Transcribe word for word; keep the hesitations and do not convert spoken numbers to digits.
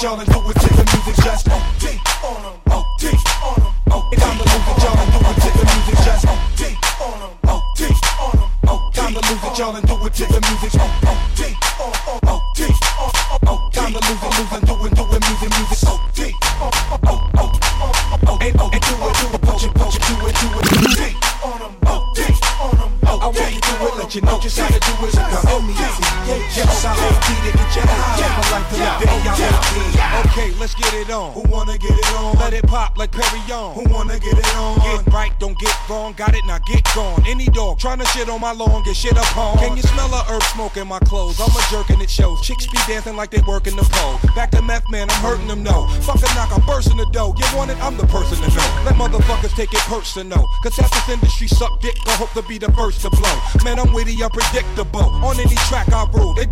it, y'all, and do it till the music just O D on them, O D on them, O D. Time to lose it, y'all, and do it till the music just O D on them, O D on them, O D. Time to lose it, y'all, and do it till the music O D on them, O D on them. Time to lose it, lose and do it, do it, music, music O D on them, O D on them, and do it, do it, push it, push it, do it, do it, O D on them, O D on them. I want you to do it, let you know just how to do it. Now, O D, yes, I O D to get you high. I like to live day, I O D. Okay, let's get it on. Who wanna get it on? Let it pop like Perry on. Who wanna get it on? Get right, don't get wrong. Got it, now get gone. Any dog tryna shit on my lawn, get shit upon. Can you smell a herb smoke in my clothes? I'm a jerk and it shows. Chicks be dancing like they working the pole. Back to meth, man, I'm hurting them, no. Fuck a knock, I'm bursting the dough. You want it, I'm the person to know. Let motherfuckers take it personal. Cause half this industry suck dick, I hope to be the first to blow. Man, I'm witty, unpredictable. On any track I rule. They